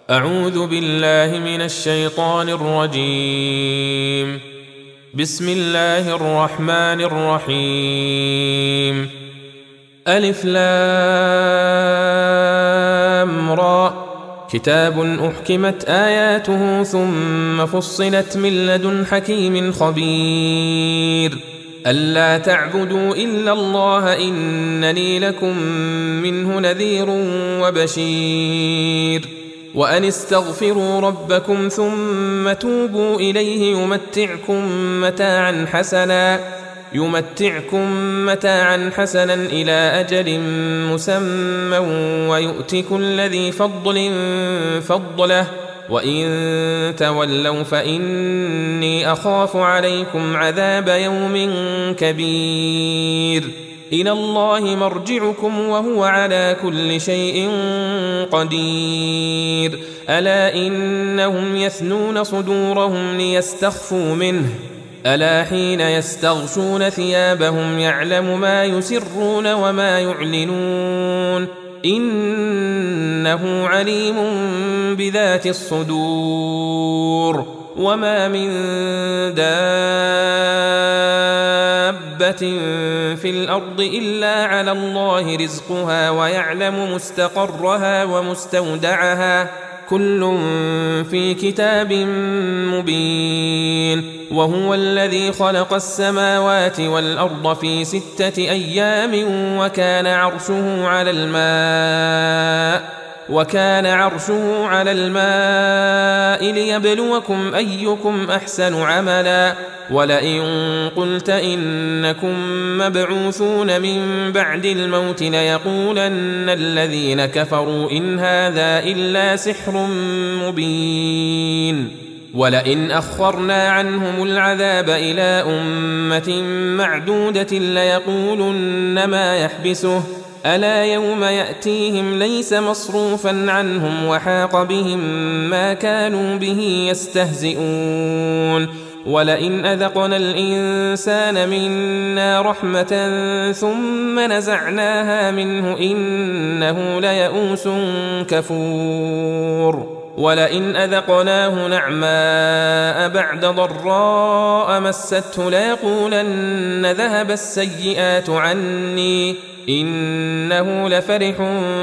أعوذ بالله من الشيطان الرجيم. بسم الله الرحمن الرحيم. ألف لام را، كتاب أحكمت آياته ثم فصلت من لدن حكيم خبير. ألا تعبدوا إلا الله إنني لكم منه نذير وبشير. وأن استغفروا ربكم ثم توبوا إليه يمتعكم متاعا حسنا إلى أجل مسمى ويؤت كل ذي فضل فضله، وإن تولوا فإني أخاف عليكم عذاب يوم كبير. إلى الله مرجعكم وهو على كل شيء قدير. ألا إنهم يثنون صدورهم ليستخفوا منه، ألا حين يستغشون ثيابهم يعلم ما يسرون وما يعلنون، إنه عليم بذات الصدور. وما من دابة في الأرض إلا على الله رزقها ويعلم مستقرها ومستودعها، كل في كتاب مبين. وهو الذي خلق السماوات والأرض في 6 أيام وكان عرشه على الماء ليبلوكم أيكم أحسن عملا. ولئن قلت إنكم مبعوثون من بعد الموت ليقولن الذين كفروا إن هذا إلا سحر مبين. ولئن أخرنا عنهم العذاب إلى أمة معدودة ليقولن ما يحبسه، ألا يوم يأتيهم ليس مصروفا عنهم وحاق بهم ما كانوا به يستهزئون. ولئن أذقنا الإنسان منا رحمة ثم نزعناها منه إنه ليئوس كفور. ولئن أذقناه نعماء بعد ضراء مسته ليقولن ذهب السيئات عني إنه لفرح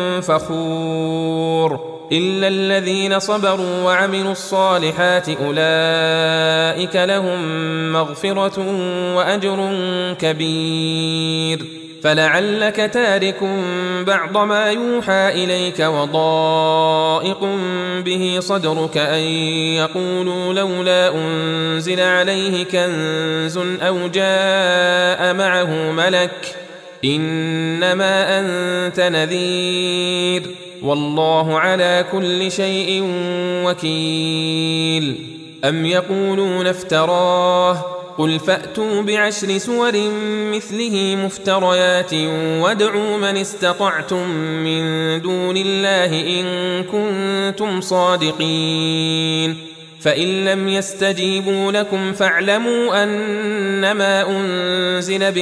فخور. إلا الذين صبروا وعملوا الصالحات أولئك لهم مغفرة وأجر كبير. فلعلك تارك بعض ما يوحى إليك وضائق به صدرك أن يقولوا لولا أنزل عليه كنز أو جاء معه ملك، إنما أنت نذير والله على كل شيء وكيل. أم يقولون افتراه، قل فأتوا ب10 سور مثله مفتريات وادعوا من استطعتم من دون الله إن كنتم صادقين. فإن لم يستجيبوا لكم فاعلموا أنما أنزل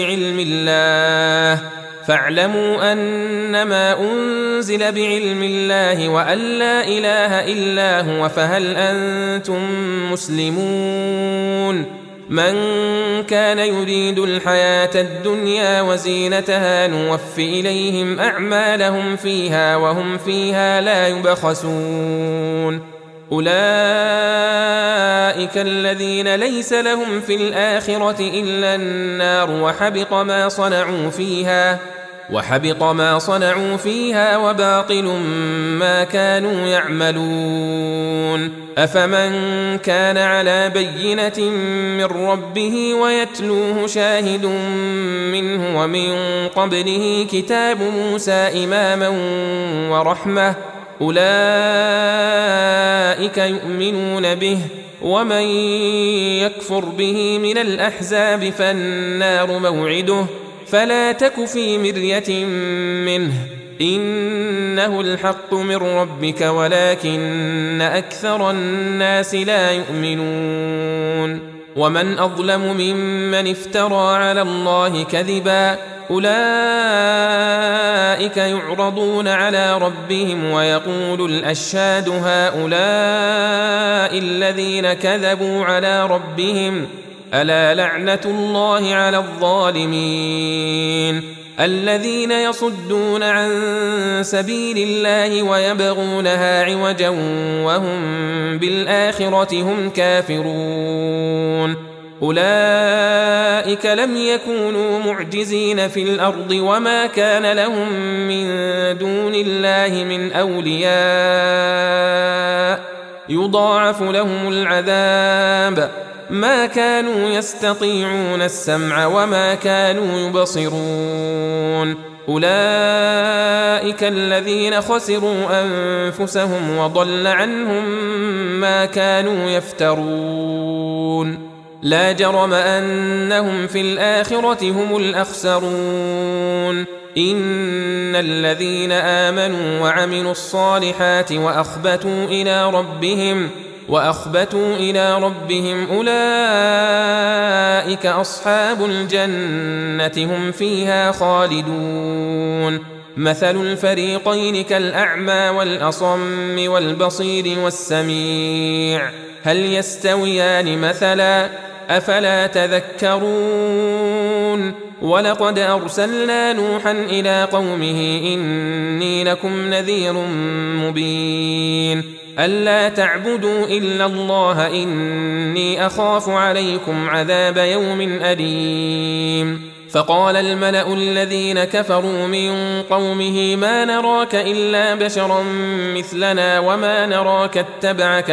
بعلم الله وأن لا إله إلا هو، فهل أنتم مسلمون؟ من كان يريد الحياة الدنيا وزينتها نوف إليهم أعمالهم فيها وهم فيها لا يبخسون. أولئك الذين ليس لهم في الآخرة إلا النار وحبط ما صنعوا فيها وباطل ما كانوا يعملون. أفمن كان على بينة من ربه ويتلوه شاهد منه ومن قبله كتاب موسى إماما ورحمة، أولئك يؤمنون به. ومن يكفر به من الأحزاب فالنار موعده، فلا تك في مرية منه، إنه الحق من ربك ولكن أكثر الناس لا يؤمنون. ومن أظلم ممن افترى على الله كذبا أولئك يعرضون على ربهم ويقول الأشهاد هؤلاء الذين كذبوا على ربهم ألا لعنة الله على الظالمين الذين يصدون عن سبيل الله ويبغونها عوجا وهم بالآخرة هم كافرون أولئك لم يكونوا معجزين في الأرض وما كان لهم من دون الله من أولياء يضاعف لهم العذاب ما كانوا يستطيعون السمع وما كانوا يبصرون أولئك الذين خسروا أنفسهم وضل عنهم ما كانوا يفترون لا جرم أنهم في الآخرة هم الأخسرون إن الذين آمنوا وعملوا الصالحات وأخبتوا إلى ربهم أولئك أصحاب الجنة هم فيها خالدون مثل الفريقين كالأعمى والأصم والبصير والسميع هل يستويان مثلا أفلا تذكرون ولقد أرسلنا نوحا إلى قومه إني لكم نذير مبين ألا تعبدوا إلا الله إني أخاف عليكم عذاب يوم أليم فقال الملأ الذين كفروا من قومه ما نراك إلا بشرا مثلنا وما نراك اتبعك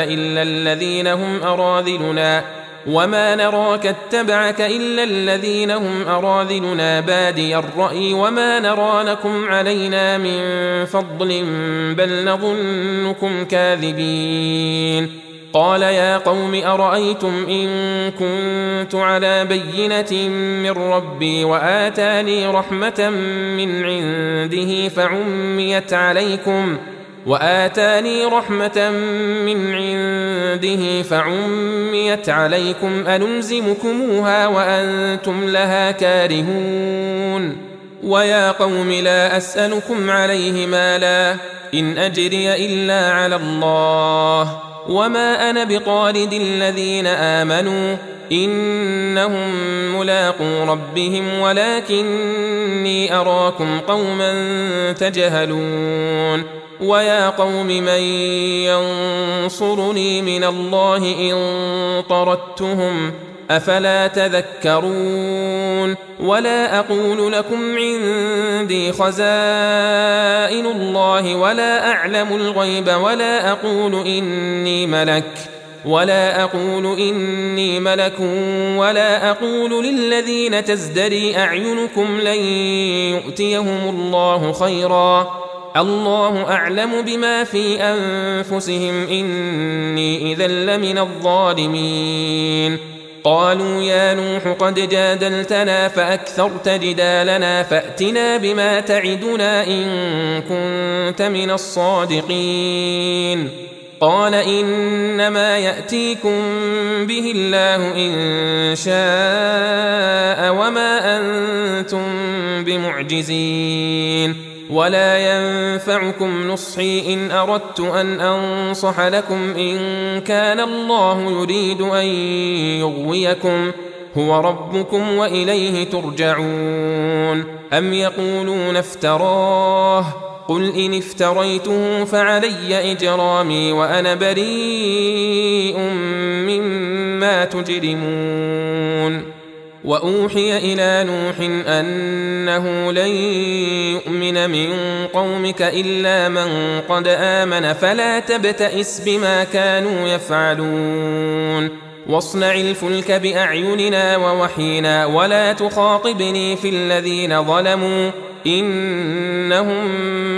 إلا الذين هم أراذلنا بادي الرأي وما نرى لكم علينا من فضل بل نظنكم كاذبين قال يا قوم أرأيتم إن كنت على بينة من ربي وآتاني رحمة من عنده فعميت عليكم أنلزمكموها وأنتم لها كارهون ويا قوم لا أسألكم عليه مالا إن أجري إلا على الله وما أنا بطارد الذين آمنوا إنهم ملاقو ربهم ولكني أراكم قوما تجهلون ويا قوم من ينصرني من الله إن طردتهم أفلا تذكرون ولا أقول لكم عندي خزائن الله ولا أعلم الغيب ولا أقول إني ملك ولا أقول للذين تزدري أعينكم لن يؤتيهم الله خيرا الله أعلم بما في أنفسهم إني إذا لمن الظالمين قالوا يا نوح قد جادلتنا فأكثرت جدالنا فأتنا بما تعدنا إن كنت من الصادقين قال إنما يأتيكم به الله إن شاء وما أنتم بمعجزين ولا ينفعكم نصحي إن أردت أن أنصح لكم إن كان الله يريد أن يغويكم هو ربكم وإليه ترجعون أم يقولون افتراه قل إن افتريته فعلي إجرامي وأنا بريء مما تجرمون وأوحي إلى نوح أنه لن يؤمن من قومك إلا من قد آمن فلا تبتئس بما كانوا يفعلون واصنع الفلك بأعيننا ووحينا ولا تخاطبني في الذين ظلموا إنهم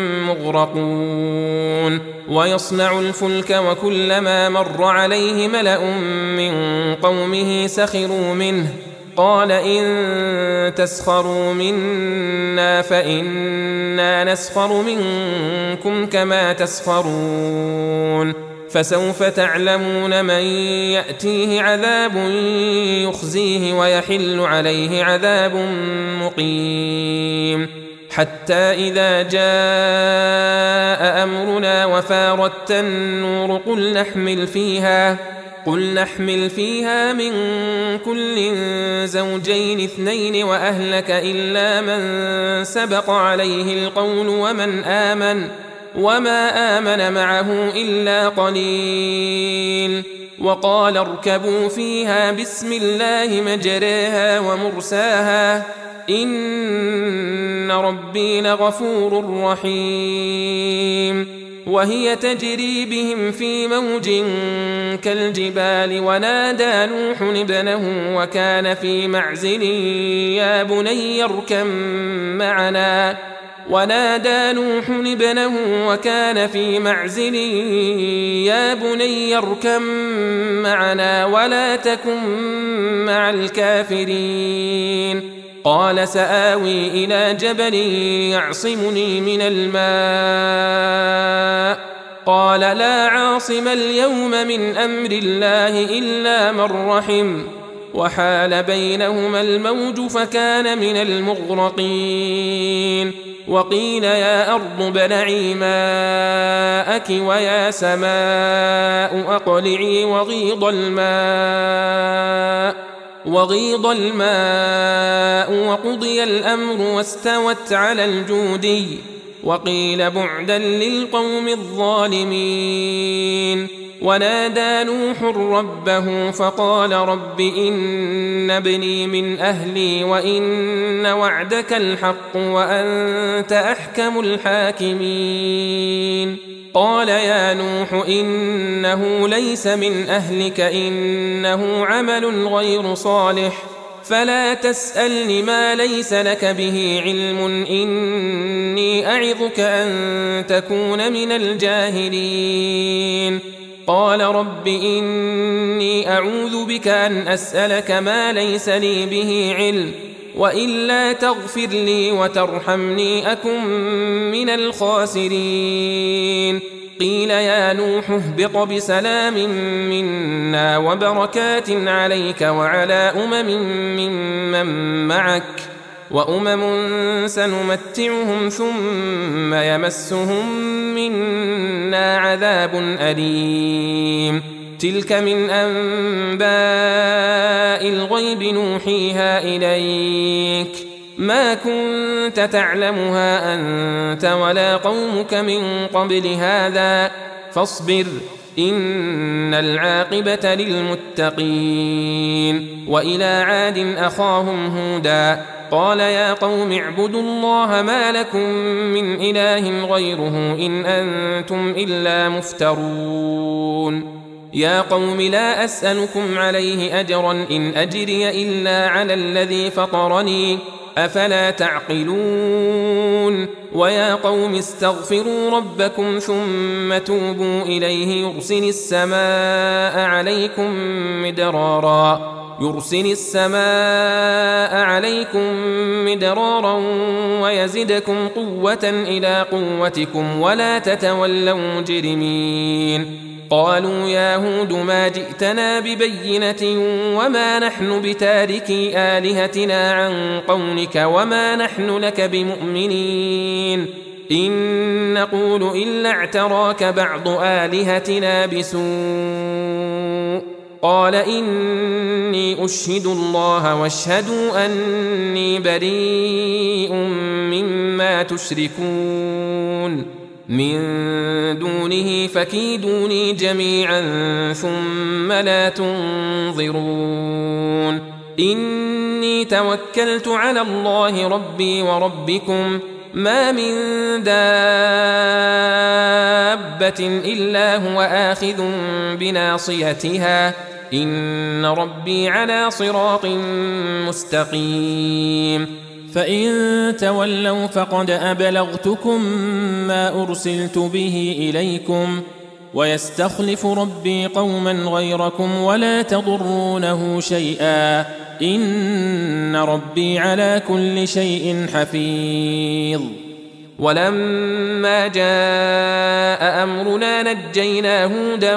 مغرقون ويصنع الفلك وكلما مر عليه ملأ من قومه سخروا منه قال إن تسخروا منا فإنا نسخر منكم كما تسخرون فسوف تعلمون من يأتيه عذاب يخزيه ويحل عليه عذاب مقيم. حتى إذا جاء أمرنا وفارت النور قل نحمل فيها من كل زوجين 2 وأهلك إلا من سبق عليه القول وما آمن معه إلا قليل. وقال اركبوا فيها بسم الله مجريها ومرساها إن ربي لغفور رحيم. وهي تجري بهم في موج كالجبال ونادى نوح ابنه وكان في معزل يا بني اركم معنا ولا تكن مع الكافرين. قال سآوي إلى جبل يعصمني من الماء قال لا عاصم اليوم من أمر الله إلا من رحم وحال بينهما الموج فكان من المغرقين. وقيل يا أرض ابلعي ماءك ويا سماء أقلعي وغيض الماء وقضي الأمر واستوت على الجودي وقيل بعدا للقوم الظالمين. ونادى نوح ربه فقال رب إن ابني من أهلي وإن وعدك الحق وأنت أحكم الحاكمين. قال يا نوح إنه ليس من أهلك إنه عمل غير صالح فلا تسألني ما ليس لك به علم إني أعظك أن تكون من الجاهلين. قال رب إني أعوذ بك أن أسألك ما ليس لي به علم وإلا تغفر لي وترحمني أكن من الخاسرين. قيل يا نوح اهبط بسلام منا وبركات عليك وعلى ممن معك وأمم سنمتعهم ثم يمسهم منا عذاب أليم. تلك من أنباء الغيب نوحيها إليك ما كنت تعلمها أنت ولا قومك من قبل هذا فاصبر إن العاقبة للمتقين. وإلى عاد أخاهم هودا قال يا قوم اعبدوا الله ما لكم من إله غيره إن أنتم إلا مفترون. يا قوم لا أسألكم عليه أجرا إن أجري إلا على الذي فطرني أفلا تعقلون. ويا قوم استغفروا ربكم ثم توبوا إليه يرسل السماء عليكم مدرارا ويزدكم قوة إلى قوتكم ولا تتولوا مجرمين. قالوا يا هود ما جئتنا ببينة وما نحن بتاركي آلهتنا عن قولك وما نحن لك بمؤمنين إن نقول إلا اعتراك بعض آلهتنا بسوء. قال إني أشهد الله واشهدوا أني بريء مما تشركون من دونه فكيدوني جميعا ثم لا تنظرون. إني توكلت على الله ربي وربكم ما من دابة إلا هو آخذ بناصيتها إن ربي على صراط مستقيم. فإن تولوا فقد أبلغتكم ما أرسلت به إليكم ويستخلف ربي قوما غيركم ولا تضرونه شيئا إن ربي على كل شيء حفيظ. ولما جاء أمرنا نجينا هودا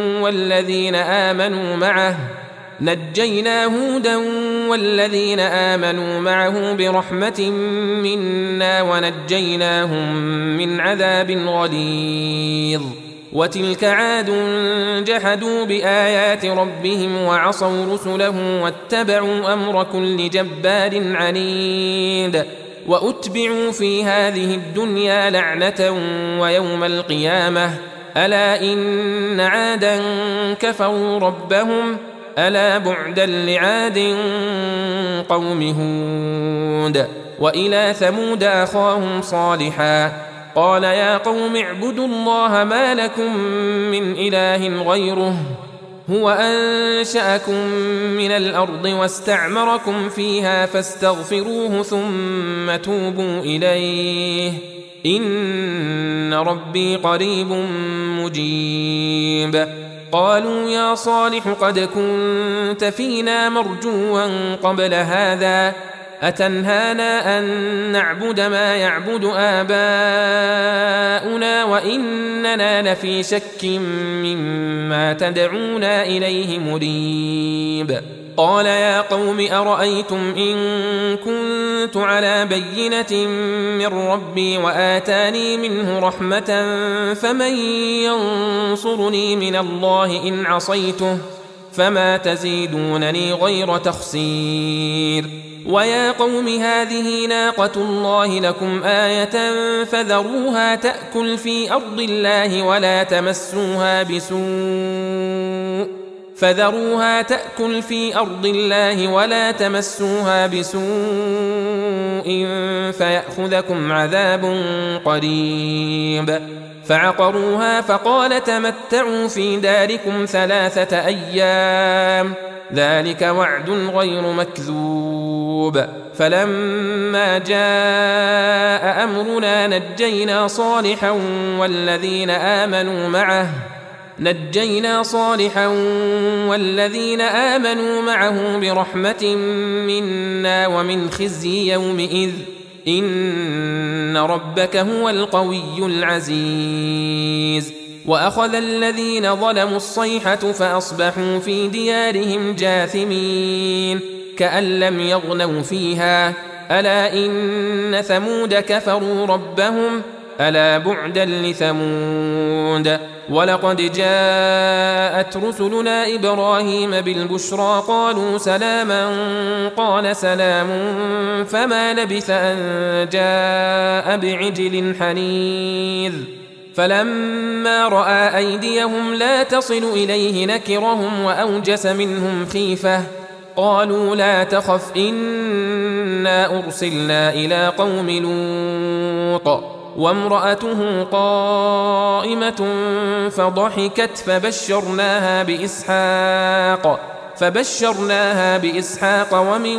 والذين آمنوا معه برحمة منا ونجيناهم من عذاب غليظ. وتلك عاد جحدوا بآيات ربهم وعصوا رسله واتبعوا أمر كل جبار عنيد. وأتبعوا في هذه الدنيا لعنة ويوم القيامة ألا إن عادا كفروا ربهم ألا بعدا لعاد قوم هود. وإلى ثمود أخاهم صالحا قال يا قوم اعبدوا الله ما لكم من إله غيره هو أنشأكم من الأرض واستعمركم فيها فاستغفروه ثم توبوا إليه إن ربي قريب مجيب. قالوا يا صالح قد كنت فينا مرجوا قبل هذا أتنهانا أن نعبد ما يعبد آباؤنا وإننا لفي شك مما تدعونا إليه مريب. قال يا قوم أرأيتم إن كنت على بينة من ربي وآتاني منه رحمة فمن ينصرني من الله إن عصيته فما تزيدونني غير تخسير. ويا قوم هذه ناقة الله لكم آية فذروها تأكل في أرض الله ولا تمسوها بسوء فيأخذكم عذاب قريب. فعقروها فقال تمتعوا في داركم 3 أيام ذلك وعد غير مكذوب. فلما جاء أمرنا نجينا صالحا والذين آمنوا معه برحمة منا ومن خزي يومئذ إن ربك هو القوي العزيز. وأخذ الذين ظلموا الصيحة فأصبحوا في ديارهم جاثمين كأن لم يغنوا فيها ألا إن ثمود كفروا ربهم ألا بعدا لثمود. ولقد جاءت رسلنا إبراهيم بالبشرى قالوا سلاما قال سلام فما لبث أن جاء بعجل حنيذ. فلما رأى أيديهم لا تصل إليه نكرهم وأوجس منهم خيفة قالوا لا تخف إنا أرسلنا إلى قوم لوط وامرأته قائمة فضحكت فبشرناها بإسحاق ومن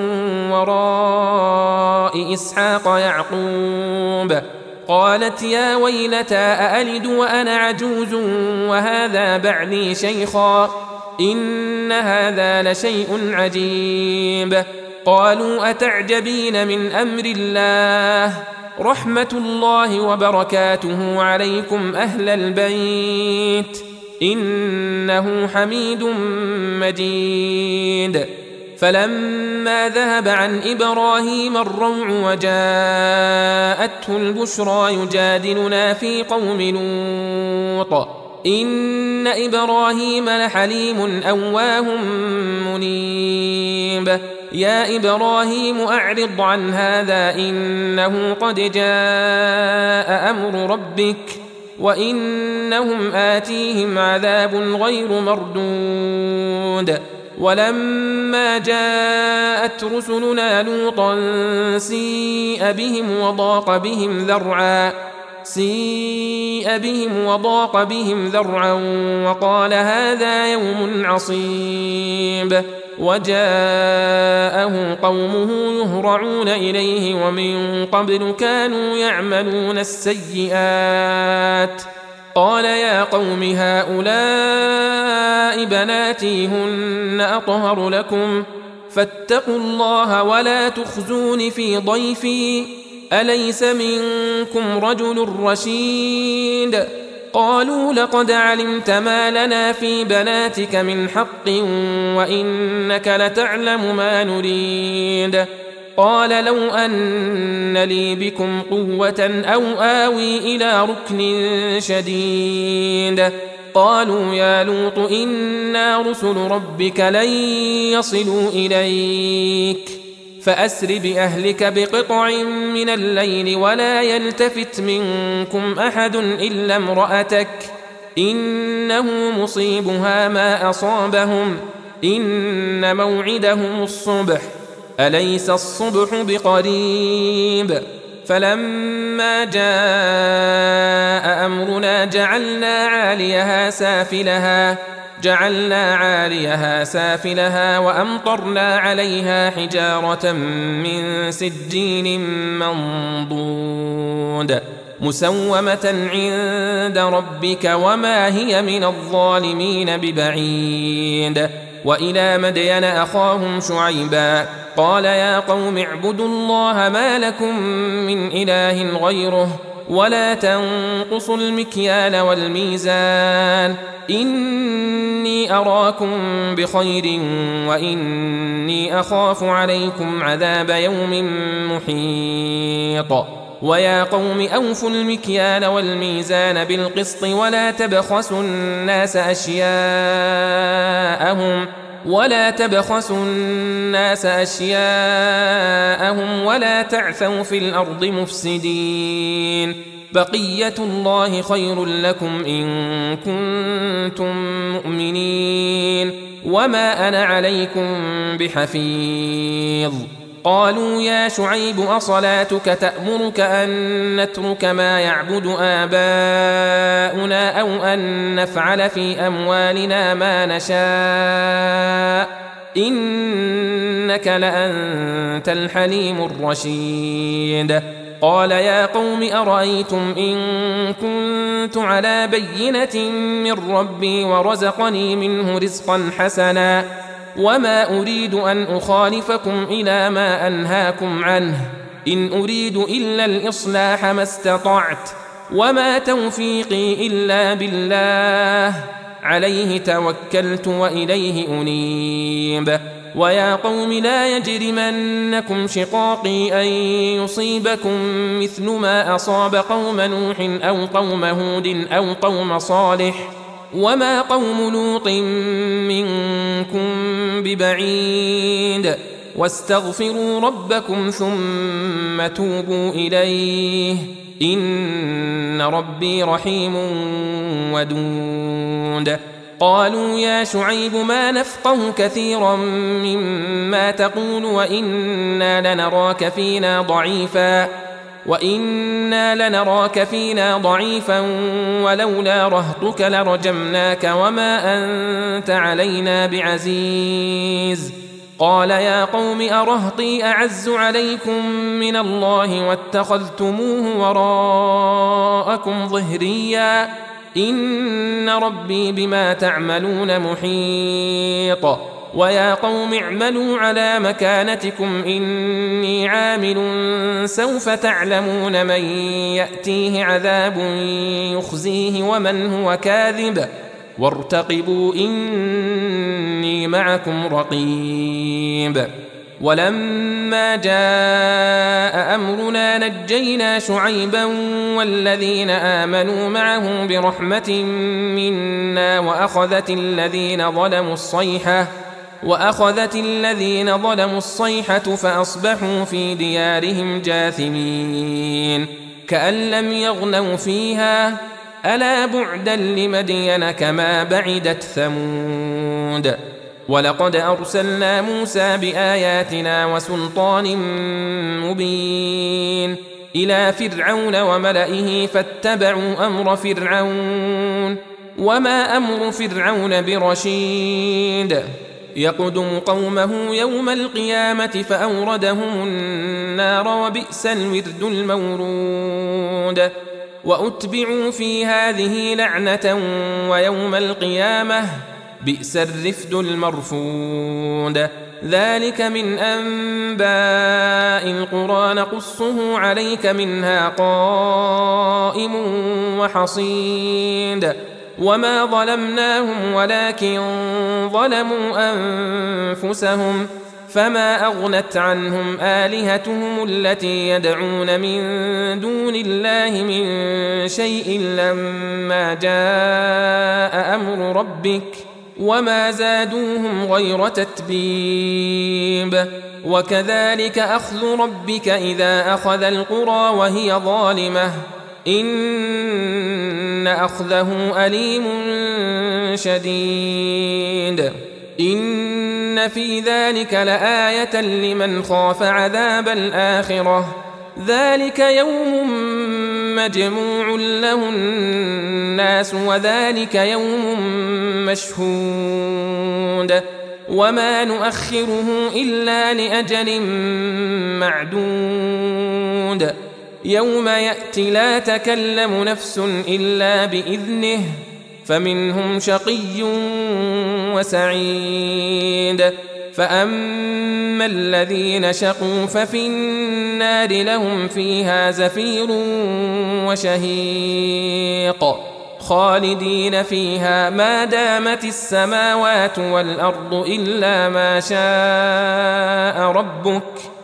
وراء إسحاق يعقوب. قالت يا ويلتى أألد وأنا عجوز وهذا بعلي شيخا إن هذا لشيء عجيب. قالوا أتعجبين من أمر الله رحمة الله وبركاته عليكم أهل البيت إنه حميد مجيد. فلما ذهب عن إبراهيم الروع وجاءته البشرى يجادلنا في قوم لوط إن إبراهيم لحليم أواه منيب. يا إبراهيم أعرض عن هذا إنه قد جاء أمر ربك وإنهم آتيهم عذاب غير مردود. ولما جاءت رسلنا لوطا سيء بهم وضاق بهم ذرعا وقال هذا يوم عصيب. وجاءه قومه يهرعون إليه ومن قبل كانوا يعملون السيئات. قال يا قوم هؤلاء بناتي هن أطهر لكم فاتقوا الله ولا تخزون في ضيفي أليس منكم رجل رشيد قالوا لقد علمت ما لنا في بناتك من حق وإنك لتعلم ما نريد قال لو أن لي بكم قوة أو آوي إلى ركن شديد قالوا يا لوط إنا رسل ربك لن يصلوا إليك فأسر بأهلك بقطع من الليل ولا يلتفت منكم أحد إلا امرأتك إنه مصيبها ما أصابهم إن موعدهم الصبح أليس الصبح بقريب فلما جاء أمرنا جعلنا عاليها سافلها وأمطرنا عليها حجارة من سجيل منضود مسومة عند ربك وما هي من الظالمين ببعيد وإلى مدين أخاهم شعيبا قال يا قوم اعبدوا الله ما لكم من إله غيره ولا تنقصوا المكيال والميزان إني أراكم بخير وإني أخاف عليكم عذاب يوم محيط ويا قوم أوفوا المكيال والميزان بالقسط ولا تبخسوا الناس أشياءهم ولا تعثوا في الأرض مفسدين بقية الله خير لكم إن كنتم مؤمنين وما أنا عليكم بحفيظ قالوا يا شعيب أصلاتك تأمرك أن نترك ما يعبد آباؤنا أو أن نفعل في أموالنا ما نشاء إنك لأنت الحليم الرشيد قال يا قوم أرأيتم إن كنت على بينة من ربي ورزقني منه رزقا حسنا وما أريد أن أخالفكم إلى ما أنهاكم عنه إن أريد إلا الإصلاح ما استطعت وما توفيقي إلا بالله عليه توكلت وإليه أنيب ويا قوم لا يجرمنكم شقاقي أن يصيبكم مثل ما أصاب قوم نوح أو قوم هود أو قوم صالح وما قوم لوط منكم ببعيد واستغفروا ربكم ثم توبوا إليه إن ربي رحيم ودود قالوا يا شعيب ما نفقه كثيرا مما تقول وإنا لنراك فينا ضعيفا ولولا رهطك لرجمناك وما أنت علينا بعزيز قال يا قوم أرهطي أعز عليكم من الله واتخذتموه وراءكم ظهريا إن ربي بما تعملون محيط ويا قوم اعملوا على مكانتكم إني عامل سوف تعلمون من يأتيه عذاب يخزيه ومن هو كاذب وارتقبوا إني معكم رقيب ولما جاء أمرنا نجينا شعيبا والذين آمنوا معه برحمة منا وأخذت الذين ظلموا الصيحة فأصبحوا في ديارهم جاثمين كأن لم يغنوا فيها ألا بعدا لمدين كما بعدت ثمود ولقد أرسلنا موسى بآياتنا وسلطان مبين إلى فرعون وملئه فاتبعوا أمر فرعون وما أمر فرعون برشيد يقدم قومه يوم القيامة فأوردهم النار وبئس الورد المورود وأتبعوا في هذه لعنة ويوم القيامة بئس الرفد المرفود ذلك من أنباء القرى نقصه عليك منها قائم وحصيد وما ظلمناهم ولكن ظلموا أنفسهم فما أغنت عنهم آلهتهم التي يدعون من دون الله من شيء لما جاء أمر ربك وما زادوهم غير تتبيب وكذلك أخذ ربك إذا أخذ القرى وهي ظالمة إن أخذه أليم شديد إن في ذلك لآية لمن خاف عذاب الآخرة ذلك يوم مجموع له الناس وذلك يوم مشهود وما نؤخره إلا لأجل معدود يوم يأتي لا تكلم نفس إلا بإذنه فمنهم شقي وسعيد فأما الذين شقوا ففي النار لهم فيها زفير وشهيق خالدين فيها ما دامت السماوات والأرض إلا ما شاء ربك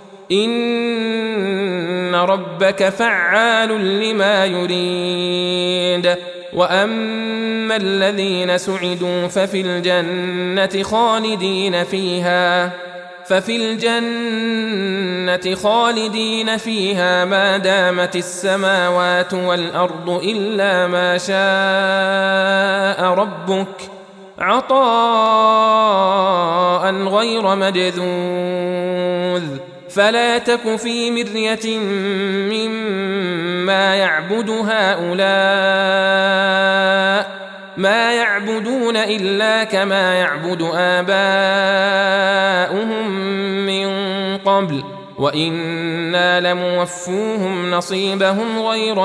إن ربك فعال لما يريد وأما الذين سعدوا ففي الجنة خالدين فيها ما دامت السماوات والأرض إلا ما شاء ربك عطاء غير مجذوذ فلا تك في مرية مما يعبد هؤلاء ما يعبدون إلا كما يعبد آباؤهم من قبل وإنا لموفوهم نصيبهم غير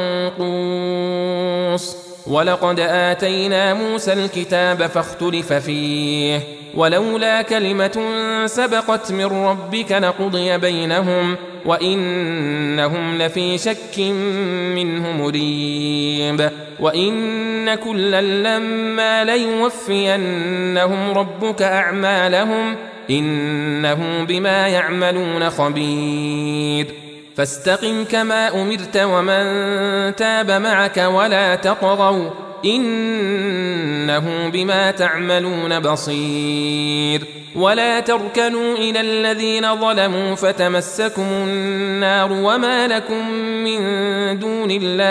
منقوص ولقد آتينا موسى الكتاب فاختلف فيه ولولا كلمة سبقت من ربك لقضي بينهم وإنهم لفي شك منه مريب وإن كلا لما ليوفينهم ربك أعمالهم إنه بما يعملون خبير فاستقم كما أمرت ومن تاب معك ولا تطغوا إنه بما تعملون بصير ولا تركنوا إلى الذين ظلموا فتمسكم النار وما لكم من دون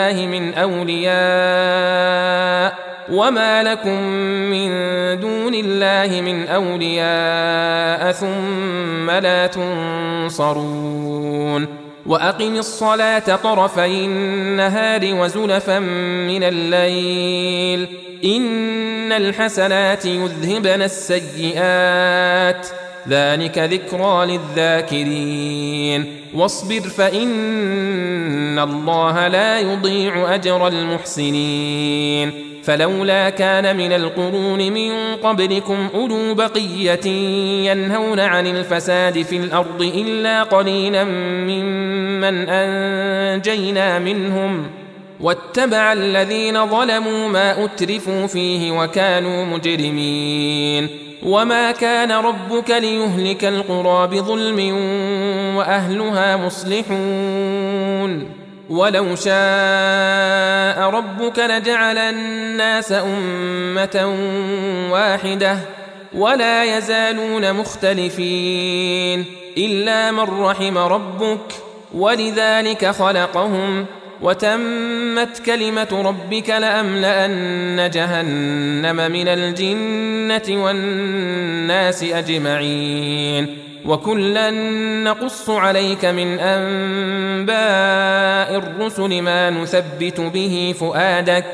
الله من أولياء ثم لا تنصرون وأقم الصلاة طرفي النهار وزلفا من الليل إن الحسنات يذهبن السيئات ذلك ذكرى للذاكرين واصبر فإن الله لا يضيع أجر المحسنين فلولا كان من القرون من قبلكم أولو بقية ينهون عن الفساد في الأرض إلا قليلا ممن أنجينا منهم واتبع الذين ظلموا ما أترفوا فيه وكانوا مجرمين وما كان ربك ليهلك القرى بظلم وأهلها مصلحون ولو شاء ربك لجعل الناس أمة واحدة ولا يزالون مختلفين إلا من رحم ربك ولذلك خلقهم وتمت كلمة ربك لأملأن جهنم من الجنة والناس أجمعين وكلا نقص عليك من أنباء الرسل ما نثبت به فؤادك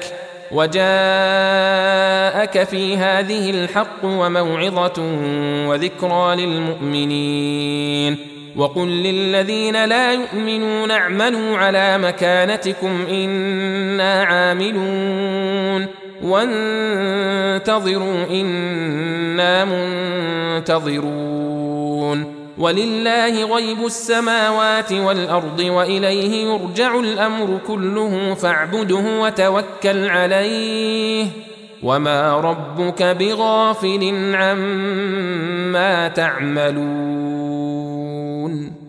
وجاءك في هذه الحق وموعظة وذكرى للمؤمنين وقل للذين لا يؤمنون اعملوا على مكانتكم إنا عاملون وانتظروا إنا منتظرون ولله غيب السماوات والأرض وإليه يرجع الأمر كله فاعبده وتوكل عليه وما ربك بغافل عما تعملون